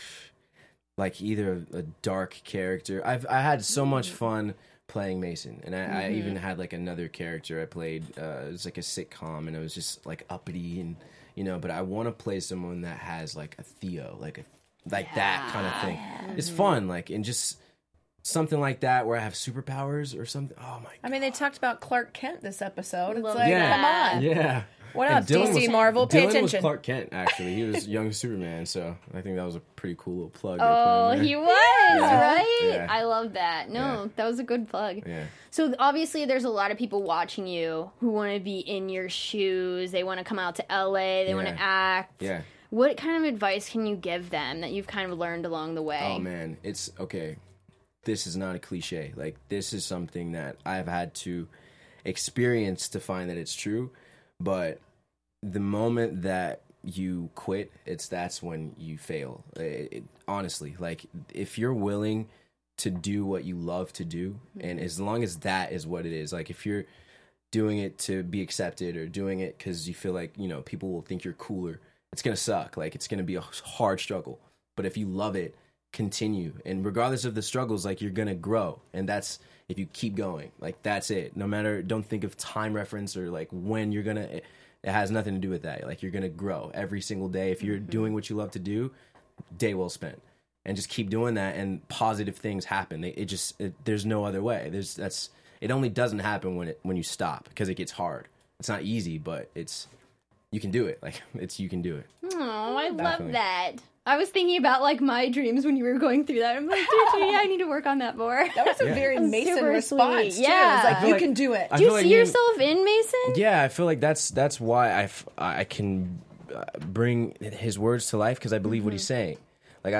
either a dark character. I had so much fun playing Mason, and I even had like another character I played. It was like a sitcom, and it was just like uppity and But I want to play someone that has like a Theo, like that kind of thing. It's fun, like and just something like that where I have superpowers or something. Oh my god! I mean, they talked about Clark Kent this episode. It's Love like, that. come on. Yeah. What And up, DC Marvel? Pay Dylan attention. was Clark Kent, actually. He was young Superman, so I think that was a pretty cool little plug. Oh, he was, right? Yeah. I love that. No, that was a good plug. Yeah. So obviously there's a lot of people watching you who want to be in your shoes. They want to come out to LA. They want to act. Yeah. What kind of advice can you give them that you've kind of learned along the way? Oh, man. It's, okay, this is not a cliche. Like, this is something that I've had to experience to find that it's true, but the moment that you quit, that's when you fail. Honestly, like if you're willing to do what you love to do, and as long as that is what it is, like if you're doing it to be accepted or doing it because you feel like people will think you're cooler, it's gonna suck. Like it's gonna be a hard struggle. But if you love it, continue, and regardless of the struggles, like you're gonna grow, and that's if you keep going. Like that's it. No matter, don't think of time reference or like when you're gonna. It has nothing to do with that. Like, you're going to grow every single day. If you're doing what you love to do, day well spent. And just keep doing that, and positive things happen. There's no other way. It only doesn't happen when you stop, because it gets hard. It's not easy, but you can do it. Like, you can do it. Oh, I Definitely. love that. I was thinking about, like, my dreams when you were going through that. I'm like, dude, I need to work on that more. That was a very Mason super response, sweet. too. Yeah. It was like, you can do it. Do you see yourself in Mason? Yeah, I feel like that's why I can bring his words to life, because I believe what he's saying. Like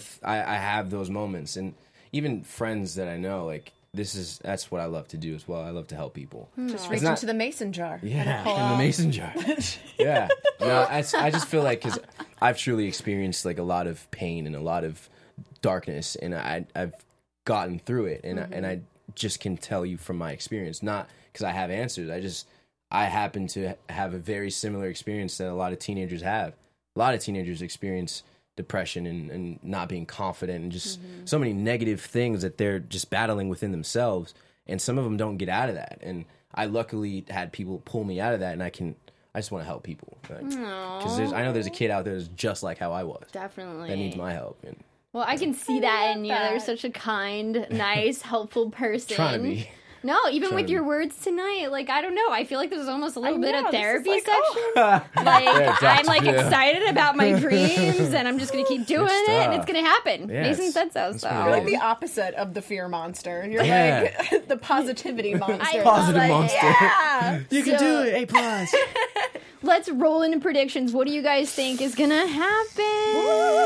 I have those moments, and even friends that I know, like that's what I love to do as well. I love to help people. Just reach into the Mason jar. Yeah, in the Mason jar. Yeah. No, I just feel like, because I've truly experienced like a lot of pain and a lot of darkness, and I've gotten through it, and I just can tell you from my experience, not because I have answers. I happen to have a very similar experience that a lot of teenagers have. A lot of teenagers experience depression and not being confident, and just so many negative things that they're just battling within themselves, and some of them don't get out of that. And I luckily had people pull me out of that, and I just want to help people, because I know there's a kid out there that's just like how I was, Definitely, that needs my help. And well, I can see that in you. You're such a kind, nice, helpful person. Trying to be. No, even with your words tonight, like, I don't know. I feel like there's almost a little bit of therapy like, section. I'm like excited about my dreams, and I'm just going to keep doing it, and it's going to happen. Yeah, Mason said so. You're like the opposite of the fear monster. You're Yeah. like the positivity monster. Positive monster. Yeah. You can do it. A+. Let's roll into predictions. What do you guys think is going to happen?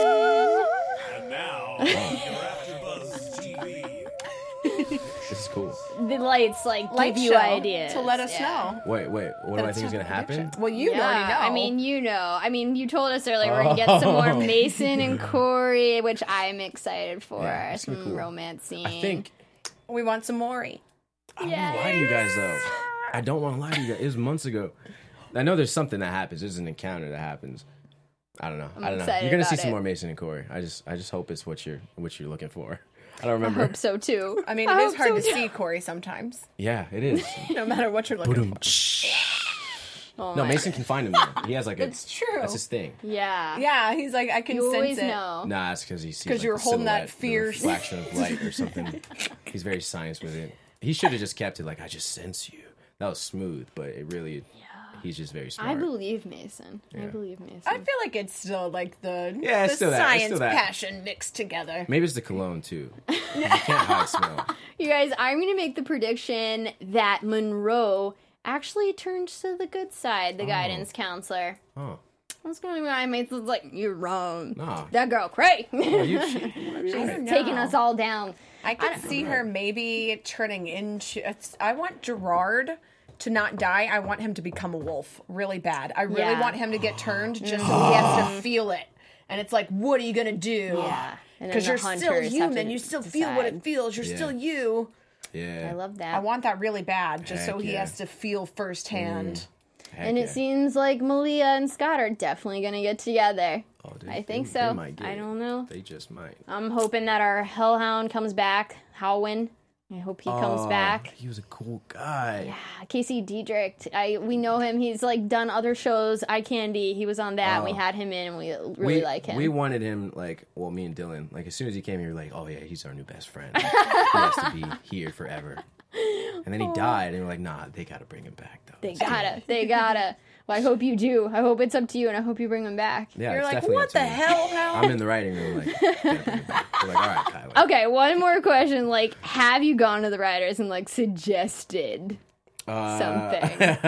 And now, your AfterBuzz TV. This is cool. The lights, like, Light give you show ideas. to let us know. Wait. What do I think is going to happen? Well, you already know. I mean, you told us earlier we're going to get some more Mason and Corey, which I'm excited for. Yeah, it's some gonna be cool. romance scene. I think. We want some Maury. I don't want to lie to you guys, though. I don't want to lie to you guys. It was months ago. I know there's something that happens. There's an encounter that happens. I don't know. I'm I don't know. excited You're gonna see about some it. more Mason and Corey. I just hope it's what you're looking for. I don't I remember. hope so, too. I mean, it is hard to see Corey sometimes, Yeah, it is. no matter what you're looking for. Oh No, my- Mason can find him though. He has like It's true. That's his thing. Yeah. Yeah, he's like, I can You sense always it. know. Nah, it's because he sees 'Cause like, you were the holding that silhouette, the fierce- reflection of light or something. He's very science with it. He should have just kept it like, I just sense you. That was smooth, but it really. He's just very smart. I believe Mason. Yeah. I believe Mason. I feel like it's still like the Yeah, it's still that. It's science still that. passion mixed together. Maybe it's the cologne too. You can't hide smell. You guys, I'm going to make the prediction that Monroe actually turns to the good side, the guidance counselor. Oh. What's going on? My mate's like, you're wrong. No. That girl, cray. She's Taking us all down. I could see her maybe turning into. I want Gerard to not die. I want him to become a wolf really bad. I really Yeah. want him to get turned just so he has to feel it. And it's like, what are you going to do? Yeah. And then Because the you're still hunters have human. to You still feel what decide. it feels. You're Yeah. still you. Yeah. I love that. I want that really bad, just Heck so he yeah. has to feel firsthand. Heck and yeah. it seems like Malia and Scott are definitely going to get together. Oh, I think they so. might get I it. don't know. They just might. I'm hoping that our Hellhound comes back, Howwin. I hope he comes back. He was a cool guy. Casey Diedrich, we know him. He's like done other shows. Eye Candy, he was on that. We had him in, and we really like him. We wanted him, like, well, me and Dylan, like, as soon as he came here, we were like, oh yeah, he's our new best friend. He has to be here forever. And then he died, and we're like, nah, they gotta bring him back though. They gotta. Well, I hope you do. I hope it's up to you, and I hope you bring him back. Yeah, You're it's like, definitely what up to the me. hell, Hal? I'm in the writing room, like, gotta bring him back. We're like, all right, Kyler. Okay, one more question. Like, have you gone to the writers and like suggested something?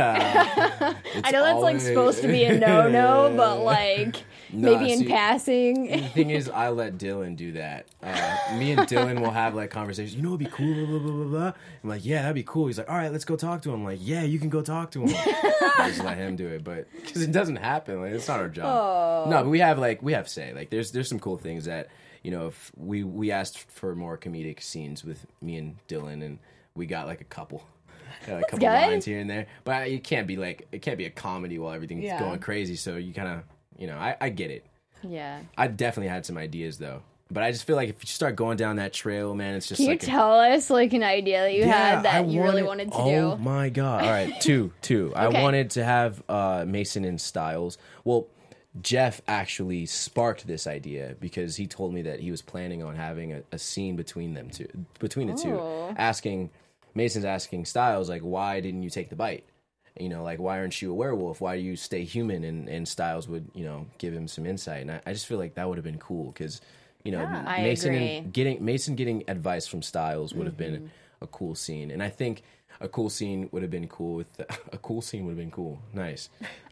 I know that's like supposed to be a no-no, but like maybe in passing. The thing is, I let Dylan do that. Me and Dylan will have like conversations. You know, it'd be cool. Blah, blah, blah, blah, blah. I'm like, yeah, that'd be cool. He's like, all right, let's go talk to him. I'm like, yeah, you can go talk to him. I just let him do it, but because it doesn't happen, like it's not our job. No, but we have say. Like, there's some cool things that, you know, if we asked for more comedic scenes with me and Dylan, and we got like a couple. Got a couple lines here and there, but it can't be a comedy while everything's going crazy. So you kind of, you know, I get it. Yeah. I definitely had some ideas though, but I just feel like if you start going down that trail, man, it's just Can you like tell us like an idea that you had that you really wanted to do? Oh my god! All right, two. I wanted to have Mason and Styles. Well, Jeff actually sparked this idea because he told me that he was planning on having a scene between the two, Mason's asking Styles, like, why didn't you take the bite? You know, like, why aren't you a werewolf? Why do you stay human? And Styles would, you know, give him some insight. And I just feel like that would have been cool because, you know, Mason getting advice from Styles would have been a cool scene. And I think a cool scene would have been cool Nice.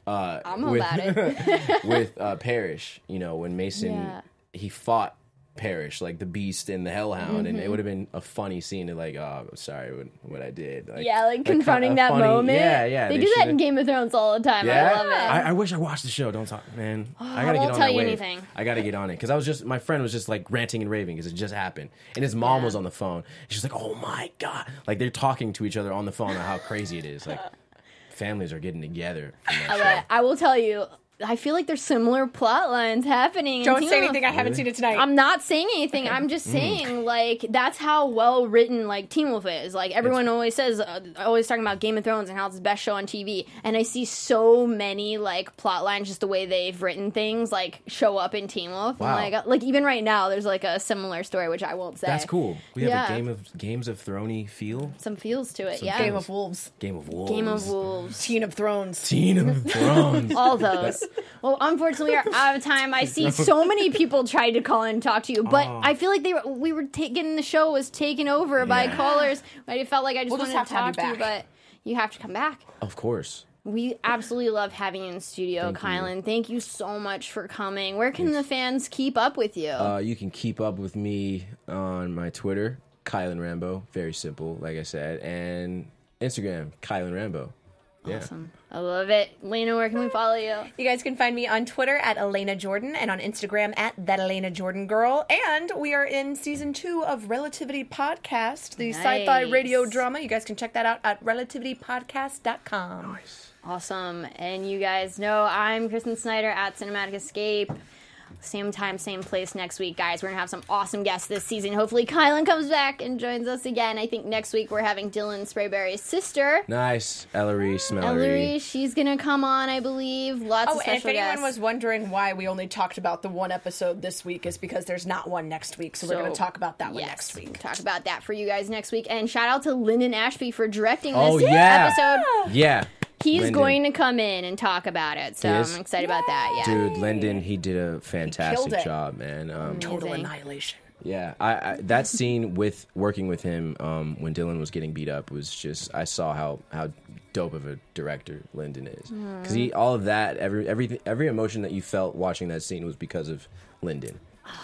I'm about it. With Parrish, you know, when Mason, he fought Parrish, like the Beast and the Hellhound, and it would have been a funny scene to like, oh, sorry what I did. Like, confronting that moment. Yeah. They do that in Game of Thrones all the time. Yeah? I love it. I wish I watched the show. Don't talk, man. I gotta I get won't on tell that you wave. anything. I gotta get on it because my friend was just like ranting and raving because it just happened, and his mom was on the phone. She's like, oh my god, like they're talking to each other on the phone on how crazy it is. Like families are getting together. From that show. I will tell you, I feel like there's similar plot lines happening. Don't say anything. I haven't seen it tonight. I'm not saying anything. I'm just saying, like, that's how well written, like, Teen Wolf is. Like, everyone always says, always talking about Game of Thrones and how it's the best show on TV. And I see so many, like, plot lines, just the way they've written things, like, show up in Teen Wolf. Wow. And, like, even right now, there's, like, a similar story, which I won't say. That's cool. We have a Games of Thrones feel. Some feels to it, Game of Wolves. Game of Wolves. Game of Wolves. Teen of Thrones. Teen of Thrones. All those. Well, unfortunately, we're out of time. I see so many people tried to call in and talk to you, but I feel like getting the show was taken over by callers. I felt like I just wanted to talk to you, but you have to come back. Of course. We absolutely love having you in the studio, Kylan. Thank you so much for coming. Where can the fans keep up with you? You can keep up with me on my Twitter, Kylan Rambo. Very simple, like I said, and Instagram, Kylan Rambo. Yeah. Awesome. I love it. Lena, where can we follow you? You guys can find me on Twitter at Elena Jordan and on Instagram at That Elena Jordan Girl. And we are in season 2 of Relativity Podcast, the sci-fi radio drama. You guys can check that out at relativitypodcast.com. Nice. Awesome. And you guys know I'm Kristen Snyder at Cinematic Escape. Same time, same place next week, guys. We're going to have some awesome guests this season. Hopefully Kylan comes back and joins us again. I think next week we're having Dylan Sprayberry's sister. Nice. Ellery Smellery. Ellery, she's going to come on, I believe. Lots of special and if anyone guests. was wondering why we only talked about the one episode this week, is because there's not one next week. So we're going to talk about that one next week. Talk about that for you guys next week. And shout out to Lyndon Ashby for directing this episode. Yeah. He's Lyndon. going to come in and talk about it, so I'm excited about that. Yeah, dude, Lyndon, he did a fantastic job, man. Total annihilation. Yeah, I that scene with working with him when Dylan was getting beat up was just, I saw how dope of a director Lyndon is, because he all of that every emotion that you felt watching that scene was because of Lyndon.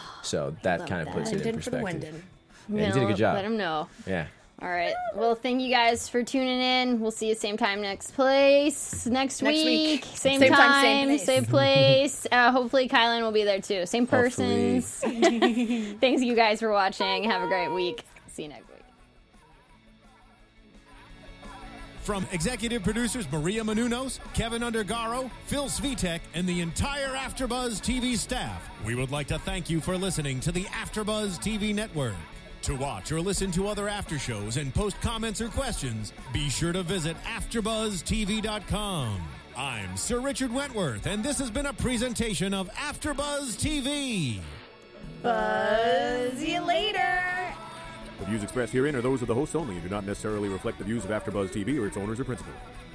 So that kind of puts it in perspective. Yeah, he did a good job. Let him know. Yeah. All right. Well, thank you guys for tuning in. We'll see you same time, next place. Next week. Same time, same place. Hopefully Kylan will be there too. Same persons. Thanks you guys for watching. Have a great week. See you next week. From executive producers Maria Menounos, Kevin Undergaro, Phil Svitek, and the entire AfterBuzz TV staff, we would like to thank you for listening to the AfterBuzz TV network. To watch or listen to other after shows and post comments or questions, be sure to visit AfterBuzzTV.com. I'm Sir Richard Wentworth, and this has been a presentation of AfterBuzz TV. Buzz you later. The views expressed herein are those of the hosts only and do not necessarily reflect the views of AfterBuzz TV or its owners or principals.